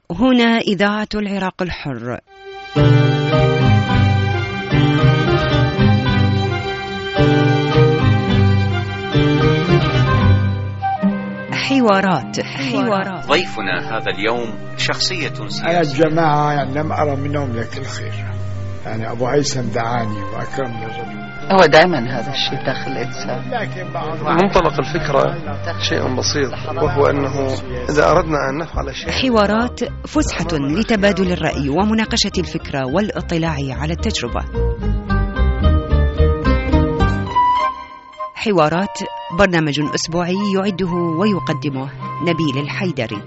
هنا إذاعة العراق الحر. حوارات. ضيفنا هذا اليوم شخصية سياسية. أنا الجماعة يعني لم أرى منهم لك الخير، يعني أبو هيثم دعاني وأكرمني الرجل. هو دائما هذا الشيء داخل الإنسان. منطلق الفكرة شيء بسيط، وهو أنه إذا أردنا أن نفعل شيء. حوارات فسحة لتبادل الرأي ومناقشة الفكرة والاطلاع على التجربة. حوارات برنامج أسبوعي يعده ويقدمه نبيل الحيدري.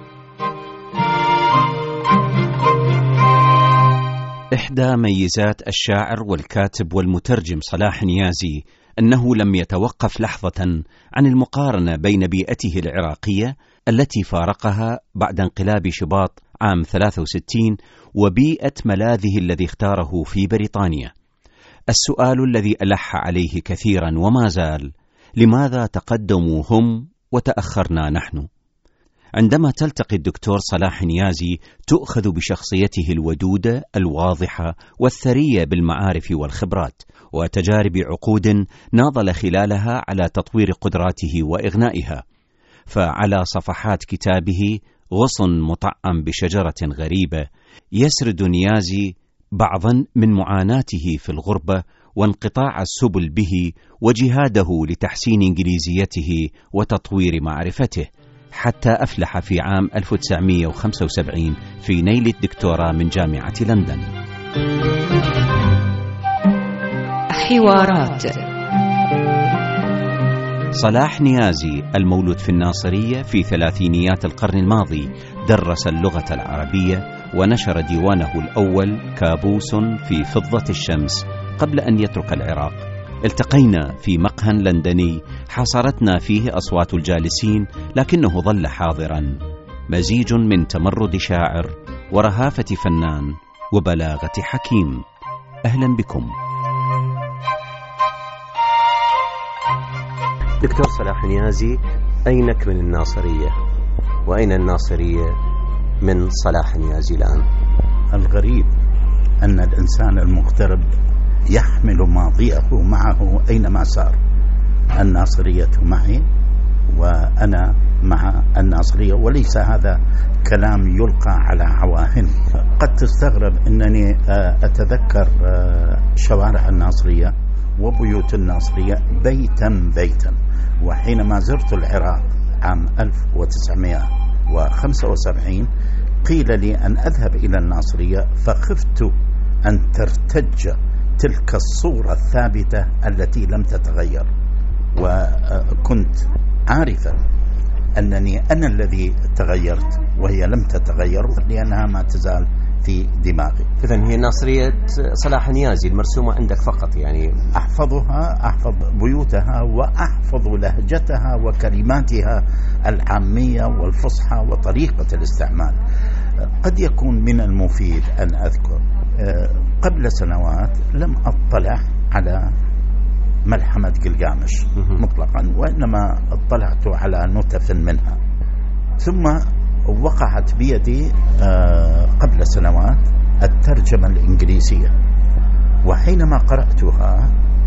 إحدى ميزات الشاعر والكاتب والمترجم صلاح نيازي أنه لم يتوقف لحظة عن المقارنة بين بيئته العراقية التي فارقها بعد انقلاب شباط عام 63 وبيئة ملاذه الذي اختاره في بريطانيا. السؤال الذي ألح عليه كثيرا وما زال: لماذا تقدموا هم وتأخرنا نحن؟ عندما تلتقي الدكتور صلاح نيازي تؤخذ بشخصيته الودودة الواضحة والثرية بالمعارف والخبرات وتجارب عقود ناضل خلالها على تطوير قدراته وإغنائها. فعلى صفحات كتابه غصن مطعم بشجرة غريبة يسرد نيازي بعضا من معاناته في الغربة وانقطاع السبل به وجهاده لتحسين إنجليزيته وتطوير معرفته، حتى أفلح في عام 1975 في نيل الدكتوراه من جامعة لندن. حوارات. صلاح نيازي المولود في الناصرية في ثلاثينيات القرن الماضي درس اللغة العربية ونشر ديوانه الأول كابوس في فضة الشمس قبل أن يترك العراق. التقينا في مقهى لندني حاصرتنا فيه أصوات الجالسين لكنه ظل حاضرا، مزيج من تمرد شاعر ورهافة فنان وبلاغة حكيم. أهلا بكم. دكتور صلاح نيازي، أينك من الناصرية وأين الناصرية من صلاح نيازي الآن؟ الغريب أن الإنسان المغترب يحمل ماضيه معه أينما سار. الناصرية معي وأنا مع الناصرية، وليس هذا كلام يلقى على عواهن. قد تستغرب أنني أتذكر شوارع الناصرية وبيوت الناصرية بيتا بيتا، وحينما زرت العراق عام 1975 قيل لي أن أذهب إلى الناصرية، فخفت أن ترتج تلك الصورة الثابتة التي لم تتغير، وكنت عارفا أنني أنا الذي تغيرت وهي لم تتغير لأنها ما تزال في دماغي. إذن هي ناصرية صلاح نيازي المرسومة عندك فقط، يعني أحفظها، أحفظ بيوتها وأحفظ لهجتها وكلماتها العامية والفصحى وطريقة الاستعمال. قد يكون من المفيد أن أذكر قبل سنوات لم أطلع على ملحمة قلقامش مطلقا، وإنما اطلعت على نتف منها، ثم وقعت بيدي قبل سنوات الترجمة الإنجليزية، وحينما قرأتها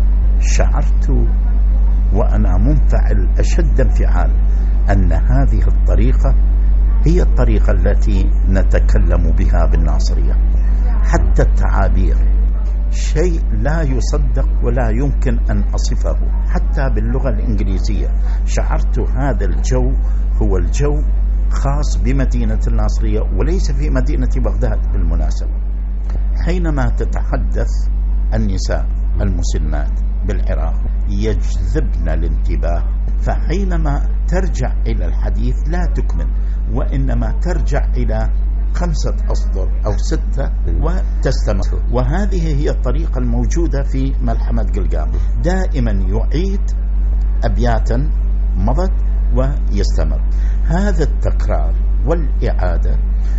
شعرت وأنا منفعل أشد انفعال أن هذه الطريقة هي الطريقة التي نتكلم بها بالناصرية. حتى التعابير شيء لا يصدق ولا يمكن أن أصفه. حتى باللغة الإنجليزية شعرت هذا الجو هو الجو خاص بمدينة الناصرية وليس في مدينة بغداد بالمناسبة. حينما تتحدث النساء المسلمات بالعراق يجذبن الانتباه، فحينما ترجع إلى الحديث لا تكمل وإنما ترجع إلى 5 أسطر أو 6 وتستمر. وهذه هي الطريقة الموجودة في ملحمة قلقام، دائما يعيد أبياتا مضت ويستمر. هذا التكرار والإعادة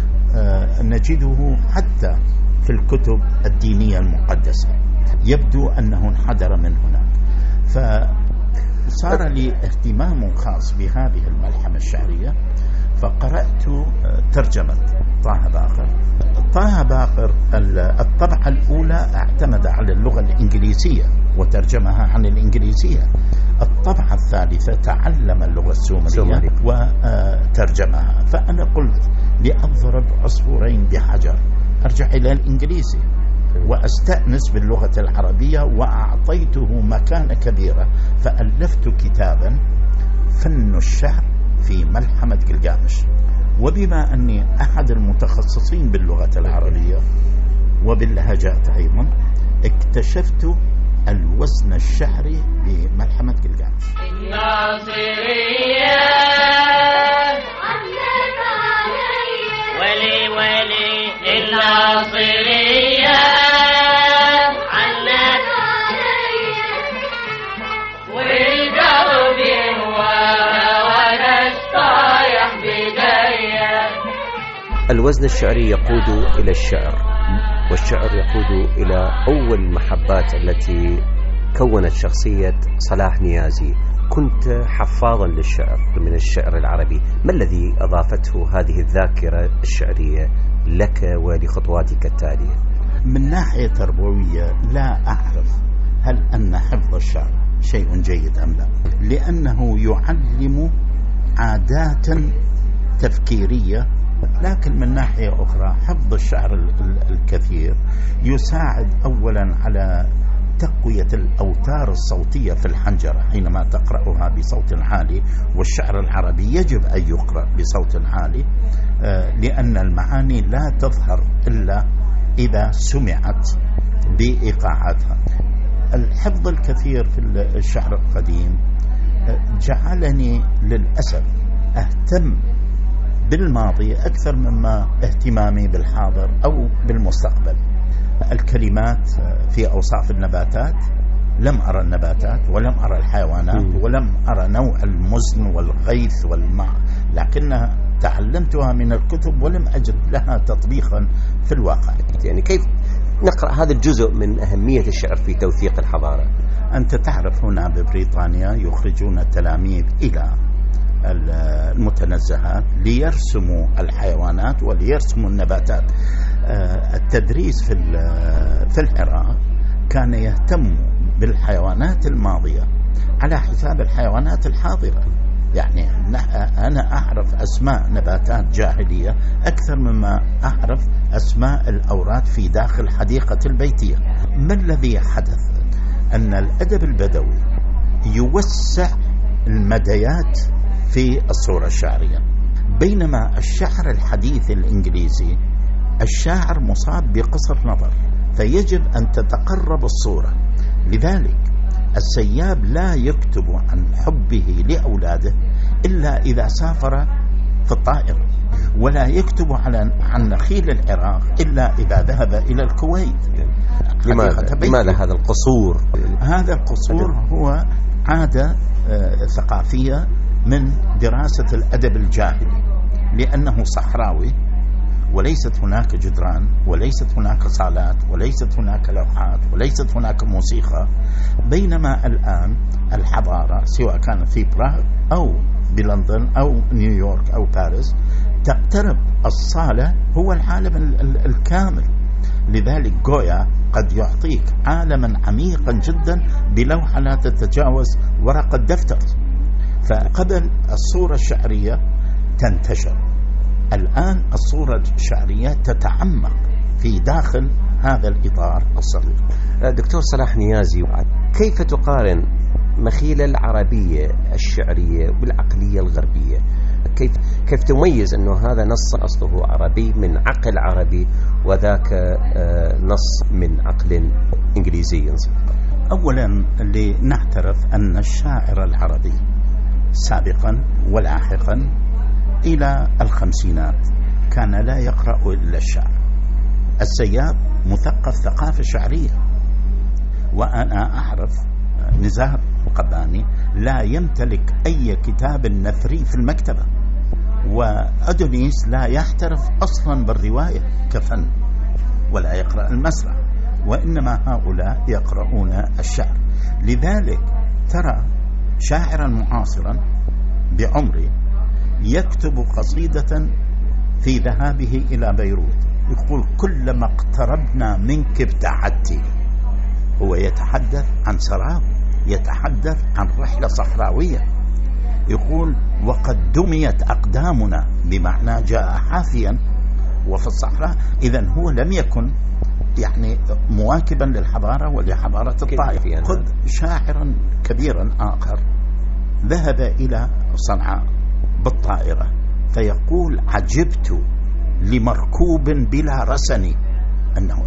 نجده حتى في الكتب الدينية المقدسة، يبدو أنه انحدر من هناك. فصار لي اهتمام خاص بهذه الملحمة الشعرية فقرأت ترجمة طه باقر. طه باقر الطبعة الأولى اعتمد على اللغة الإنجليزية وترجمها عن الإنجليزية. الطبعة الثالثة تعلم اللغة السومرية وترجمها. فأنا قلت لأضرب عصفورين بحجر، أرجع إلى الإنجليزي وأستأنس باللغة العربية، وأعطيته مكانة كبيرة. فألفت كتابا فن الشعر في ملحمة جلجامش. وبما أني أحد المتخصصين باللغة العربية وباللهجات أيضا، اكتشفت الوزن الشعري بملحمة جلجامش. الناصرية ولي ولي الناصرية عنك والقلب وانا طايح بداية. الوزن الشعري يقود إلى الشعر، والشعر يقود إلى أول المحبات التي كونت شخصية صلاح نيازي. كنت حفاظا للشعر من الشعر العربي، ما الذي أضافته هذه الذاكرة الشعرية لك ولخطواتك التالية؟ من ناحية تربوية لا أعرف هل أن حفظ الشعر شيء جيد أم لا، لأنه يعلم عادات تفكيرية. لكن من ناحية أخرى حفظ الشعر الكثير يساعد أولا على تقوية الأوتار الصوتية في الحنجرة حينما تقرأها بصوت عالي. والشعر العربي يجب أن يقرأ بصوت عالي، لأن المعاني لا تظهر إلا إذا سمعت بإيقاعاتها. الحفظ الكثير في الشعر القديم جعلني للأسف أهتم بالماضي أكثر مما اهتمامي بالحاضر أو بالمستقبل. الكلمات في أوصاف النباتات، لم أرى النباتات ولم أرى الحيوانات ولم أرى نوع المزن والغيث والماء، لكنها تعلمتها من الكتب ولم أجد لها تطبيقا في الواقع. يعني كيف نقرأ هذا الجزء من أهمية الشعر في توثيق الحضارة؟ أنت تعرف هنا ببريطانيا يخرجون التلاميذ إلى المتنزهات ليرسموا الحيوانات وليرسموا النباتات. التدريس في العراق كان يهتم بالحيوانات الماضية على حساب الحيوانات الحاضرة. يعني أنا أعرف أسماء نباتات جاهلية أكثر مما أعرف أسماء الأوراد في داخل حديقة البيتية. ما الذي حدث؟ أن الأدب البدوي يوسع المديات في الصورة الشعرية، بينما الشعر الحديث الإنجليزي الشاعر مصاب بقصر نظر، فيجب أن تتقرب الصورة. لذلك السياب لا يكتب عن حبه لأولاده إلا إذا سافر في الطائرة، ولا يكتب عن نخيل العراق إلا إذا ذهب إلى الكويت. لماذا هذا القصور؟ هذا القصور هو عادة ثقافية من دراسة الأدب الجاهلي، لأنه صحراوي وليست هناك جدران وليست هناك صالات وليست هناك لوحات وليست هناك موسيقى. بينما الآن الحضارة سواء كانت في براغ أو بلندن أو نيويورك أو باريس تقترب الصالة هو العالم الكامل. لذلك غويا قد يعطيك عالما عميقا جدا بلوحة لا تتجاوز ورقة دفتر. فقبل الصورة الشعرية تنتشر، الآن الصورة الشعرية تتعمق في داخل هذا الإطار الصغير. دكتور صلاح نيازي، كيف تقارن مخيلة العربية الشعرية بالعقلية الغربية؟ كيف تميز أنه هذا نص أصله عربي من عقل عربي وذاك نص من عقل إنجليزي؟ أولا لنعترف أن الشاعر العربي سابقا ولاحقا إلى الخمسينات كان لا يقرأ إلا الشعر. السياب مثقف ثقافة شعرية، وأنا أعرف نزار القباني لا يمتلك أي كتاب نثري في المكتبة، وأدونيس لا يحترف أصلا بالرواية كفن ولا يقرأ المسرح، وإنما هؤلاء يقرؤون الشعر. لذلك ترى شاعرا معاصرا بعمري يكتب قصيدة في ذهابه إلى بيروت، يقول كلما اقتربنا منك ابتعدتي. هو يتحدث عن سراب، يتحدث عن رحلة صحراوية، يقول وقد دميت أقدامنا، بمعنى جاء حافيا وفي الصحراء. إذن هو لم يكن يعني مواكبا للحضارة ولحضارة الطائف. خذ شاعرا كبيرا آخر ذهب إلى صنعاء بالطائرة فيقول عجبت لمركوب بلا رسن، أنه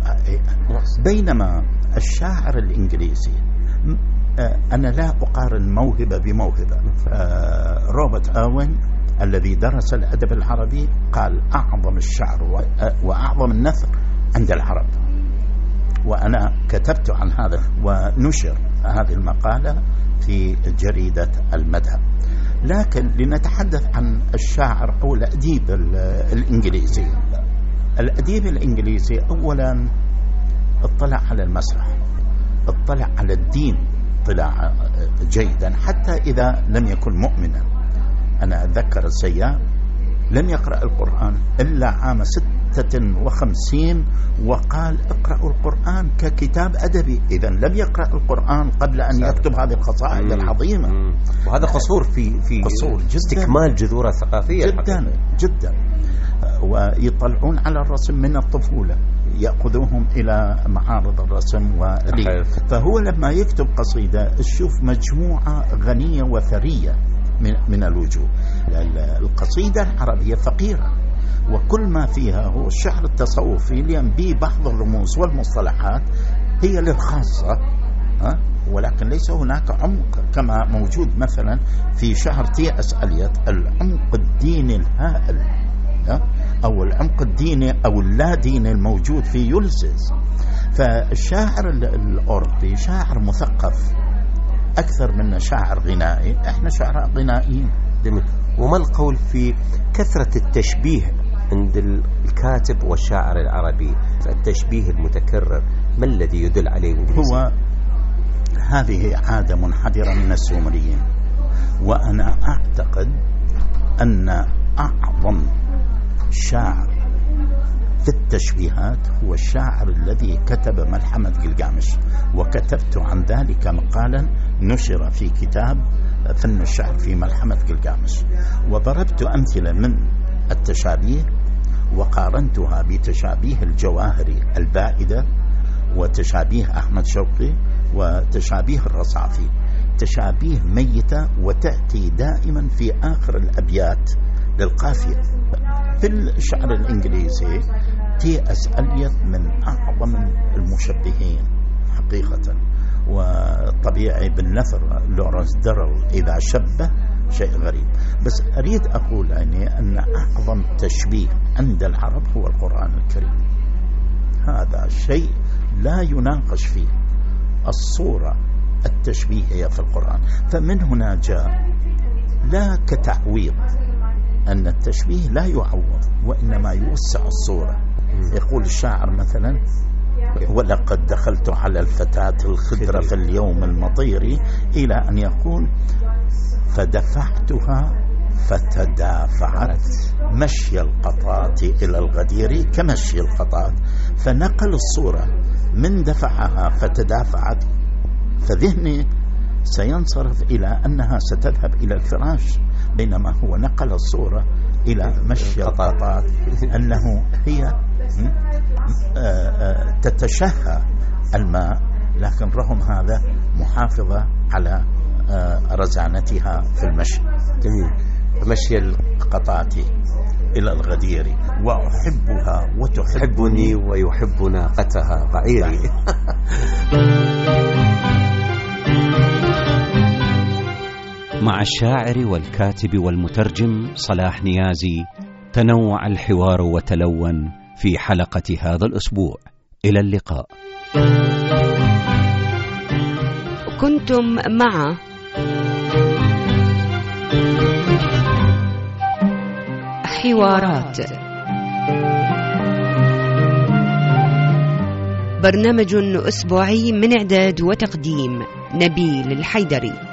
بينما الشاعر الإنجليزي، أنا لا أقارن موهبة بموهبة، روبرت أوين الذي درس الأدب العربي قال أعظم الشعر وأعظم النثر عند العرب، وأنا كتبت عن هذا ونشر هذه المقالة في جريدة المذهب. لكن لنتحدث عن الشاعر أو الأديب الإنجليزي. الأديب الإنجليزي أولا اطلع على المسرح، اطلع على الدين اطلاع جيدا حتى إذا لم يكن مؤمنا. أنا أتذكر السياب لم يقرأ القرآن إلا عام 56 وقال اقرأوا القرآن ككتاب أدبي. إذن لم يقرأ القرآن قبل أن يكتب هذه القصائد العظيمة. وهذا قصور في قصور استكمال جذورة ثقافية جدا جدا. ويطلعون على الرسم من الطفولة، يأخذوهم إلى معارض الرسم فهو لما يكتب قصيدة تشوف مجموعة غنية وثرية من الوجوه. القصيدة العربية فقيرة وكل ما فيها هو الشعر التصوفي لينبي بعض الرموز والمصطلحات هي للخاصة، ولكن ليس هناك عمق كما موجود مثلا في شعر تي.اس. إليوت، العمق الديني الهائل أو العمق الديني أو اللا ديني الموجود في يوليسيس. فالشاعر الأوروبي شاعر مثقف أكثر من شاعر غنائي، إحنا شعراء غنائيين. وما القول في كثرة التشبيه عند الكاتب والشاعر العربي، التشبيه المتكرر، ما الذي يدل عليه؟ هو هذه عادة منحدرة من السومريين، وأنا أعتقد أن أعظم شاعر في التشبيهات هو الشاعر الذي كتب ملحمة جلجامش، وكتبت عن ذلك مقالا نشر في كتاب فن الشعر في ملحمة جلجامش، وضربت أمثلة من التشابيه وقارنتها بتشابيه الجواهري البائدة وتشابيه أحمد شوقي وتشابيه الرصافي، تشابيه ميتة وتأتي دائما في آخر الأبيات للقافية. في الشعر الإنجليزي تي.اس. إليوت من أعظم المشبهين حقيقة، وطبيعي بالنثر لورنس دارل إذا شبه شيء غريب. بس أريد أقول أن أعظم تشبيه عند العرب هو القرآن الكريم، هذا شيء لا يناقش فيه. الصورة التشبيهية في القرآن، فمن هنا جاء لا كتعويض أن التشبيه لا يعوض وإنما يوسع الصورة. يقول الشاعر مثلا ولقد دخلت على الفتاة الخضرة في اليوم المطير، إلى أن يقول فدفعتها فتدافعت مشي القطاة إلى الغدير كمشي القطاة، فنقل الصورة من دفعها فتدافعت، فذهني سينصرف إلى أنها ستذهب إلى الفراش، بينما هو نقل الصورة إلى مشي القطاة، أنه هي تتشهى الماء، لكن رغم هذا محافظة على رزانتها في المشي. جميل. مشي القطاة إلى الغدير وأحبها وتحبني ويحب ناقتها بعيري. مع الشاعر والكاتب والمترجم صلاح نيازي تنوع الحوار وتلون في حلقة هذا الأسبوع. إلى اللقاء. كنتم مع حوارات، برنامج أسبوعي من إعداد وتقديم نبيل الحيدري.